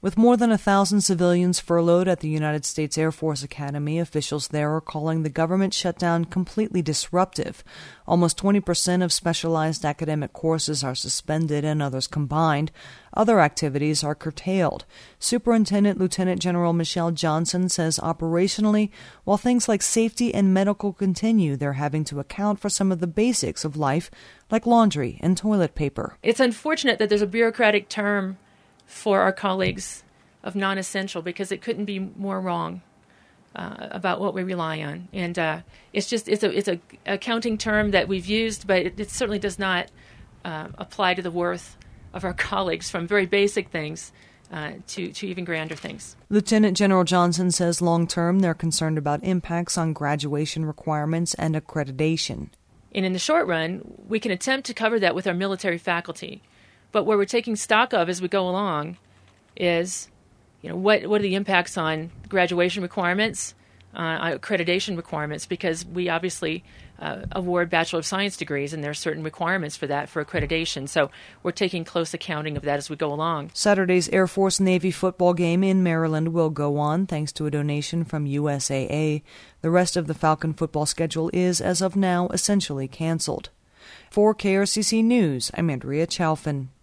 With more than 1,000 civilians furloughed at the United States Air Force Academy, officials there are calling the government shutdown completely disruptive. Almost 20% of specialized academic courses are suspended and others combined. Other activities are curtailed. Superintendent Lieutenant General Michelle Johnson says operationally, while things like safety and medical continue, they're having to account for some of the basics of life, like laundry and toilet paper. It's unfortunate that there's a bureaucratic term for our colleagues of non-essential, because it couldn't be more wrong about what we rely on. And it's a accounting term that we've used, but it certainly does not apply to the worth of our colleagues, from very basic things to even grander things. Lieutenant General Johnson says long-term they're concerned about impacts on graduation requirements and accreditation. And in the short run, we can attempt to cover that with our military faculty. But what we're taking stock of as we go along is, what are the impacts on graduation requirements, accreditation requirements, because we obviously award Bachelor of Science degrees, and there are certain requirements for that for accreditation. So we're taking close accounting of that as we go along. Saturday's Air Force-Navy football game in Maryland will go on thanks to a donation from USAA. The rest of the Falcon football schedule is, as of now, essentially canceled. For KRCC News, I'm Andrea Chalfin.